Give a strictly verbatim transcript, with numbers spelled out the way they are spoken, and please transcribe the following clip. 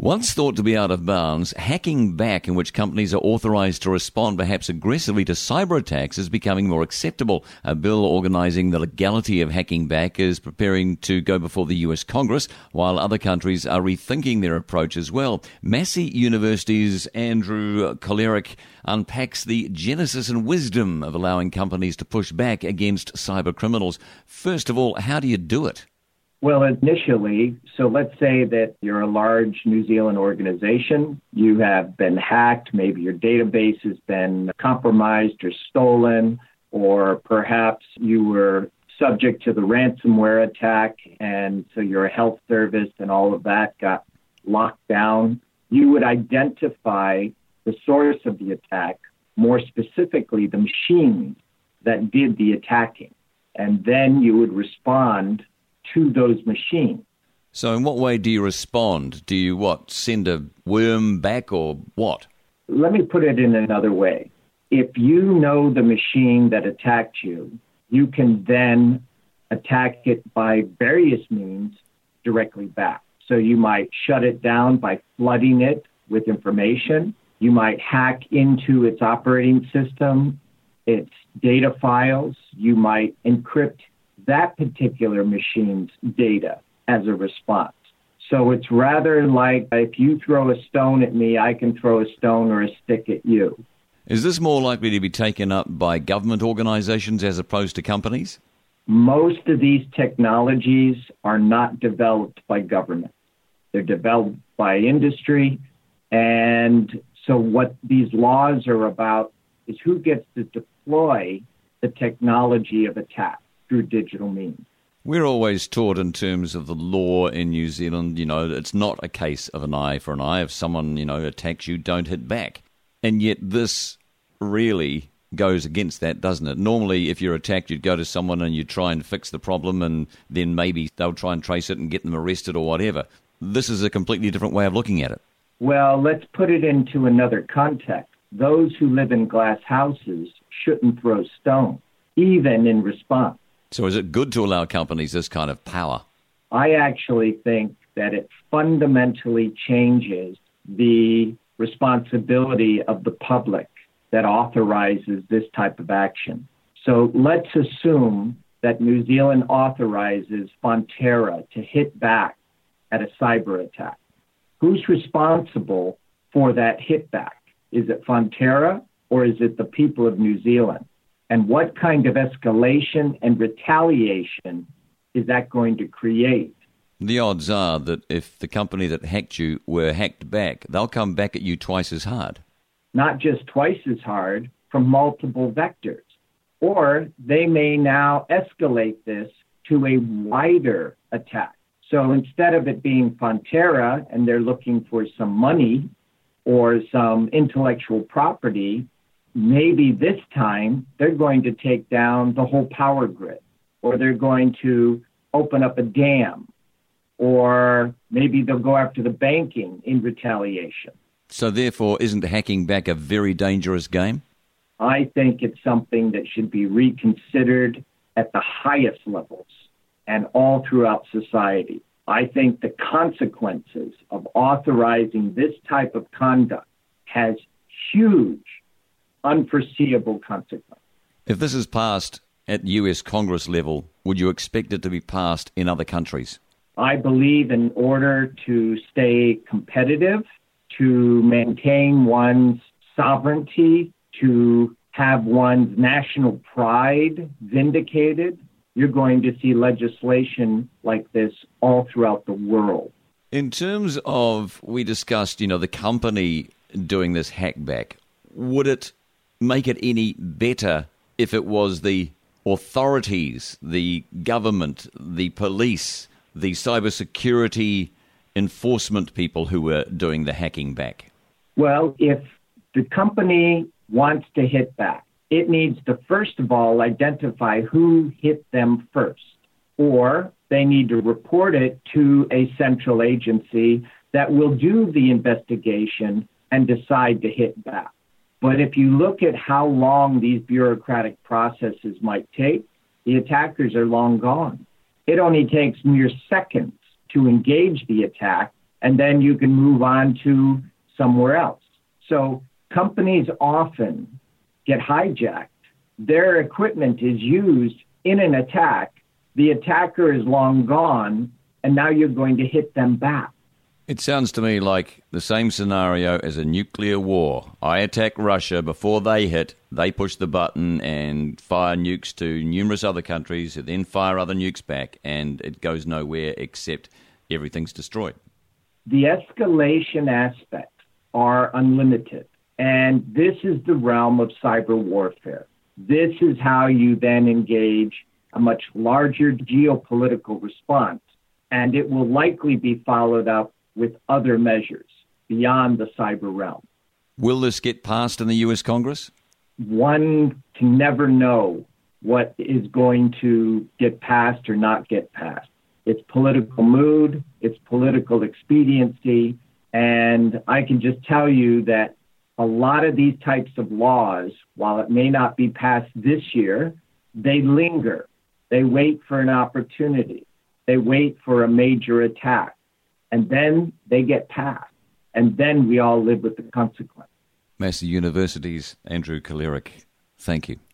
Once thought to be out of bounds, hacking back, in which companies are authorized to respond perhaps aggressively to cyber attacks, is becoming more acceptable. A bill organizing the legality of hacking back is preparing to go before the U S Congress, while other countries are rethinking their approach as well. Massey University's Andrew Kollerick unpacks the genesis and wisdom of allowing companies to push back against cyber criminals. First of all, how do you do it? Well, initially, so let's say that you're a large New Zealand organization. You have been hacked. Maybe your database has been compromised or stolen, or perhaps you were subject to the ransomware attack, and so your health service and all of that got locked down. You would identify the source of the attack, more specifically the machines that did the attacking, and then you would respond to those machines. So in what way do you respond? Do you, what, send a worm back or what? Let me put it in another way. If you know the machine that attacked you, you can then attack it by various means directly back. So you might shut it down by flooding it with information. You might hack into its operating system, its data files. You might encrypt that particular machine's data as a response. So it's rather like if you throw a stone at me, I can throw a stone or a stick at you. Is this more likely to be taken up by government organizations as opposed to companies? Most of these technologies are not developed by government. They're developed by industry. And so what these laws are about is who gets to deploy the technology of attack through digital means. We're always taught in terms of the law in New Zealand, you know, it's not a case of an eye for an eye. If someone, you know, attacks you, don't hit back. And yet this really goes against that, doesn't it? Normally, if you're attacked, you'd go to someone and you try and fix the problem, and then maybe they'll try and trace it and get them arrested or whatever. This is a completely different way of looking at it. Well, let's put it into another context. Those who live in glass houses shouldn't throw stones, even in response. So is it good to allow companies this kind of power? I actually think that it fundamentally changes the responsibility of the public that authorizes this type of action. So let's assume that New Zealand authorizes Fonterra to hit back at a cyber attack. Who's responsible for that hit back? Is it Fonterra or is it the people of New Zealand? And what kind of escalation and retaliation is that going to create? The odds are that if the company that hacked you were hacked back, they'll come back at you twice as hard. Not just twice as hard, from multiple vectors. Or they may now escalate this to a wider attack. So instead of it being Fonterra and they're looking for some money or some intellectual property, maybe this time they're going to take down the whole power grid, or they're going to open up a dam, or maybe they'll go after the banking in retaliation. So therefore, isn't hacking back a very dangerous game? I think it's something that should be reconsidered at the highest levels and all throughout society. I think the consequences of authorizing this type of conduct has huge, unforeseeable consequences. If this is passed at U S Congress level, would you expect it to be passed in other countries? I believe in order to stay competitive, to maintain one's sovereignty, to have one's national pride vindicated, you're going to see legislation like this all throughout the world. In terms of, we discussed, you know, the company doing this hackback, would it make it any better if it was the authorities, the government, the police, the cybersecurity enforcement people who were doing the hacking back? Well, if the company wants to hit back, it needs to, first of all, identify who hit them first, or they need to report it to a central agency that will do the investigation and decide to hit back. But if you look at how long these bureaucratic processes might take, the attackers are long gone. It only takes mere seconds to engage the attack and then you can move on to somewhere else. So companies often get hijacked. Their equipment is used in an attack. The attacker is long gone, and now you're going to hit them back. It sounds to me like the same scenario as a nuclear war. I attack Russia. Before they hit, they push the button and fire nukes to numerous other countries, then fire other nukes back, and it goes nowhere except everything's destroyed. The escalation aspects are unlimited, and this is the realm of cyber warfare. This is how you then engage a much larger geopolitical response, and it will likely be followed up with other measures beyond the cyber realm. Will this get passed in the U S Congress? One can never know what is going to get passed or not get passed. It's political mood, it's political expediency, and I can just tell you that a lot of these types of laws, while it may not be passed this year, they linger. They wait for an opportunity. They wait for a major attack. And then they get passed. And then we all live with the consequence. Massey University's Andrew Kalirik, thank you.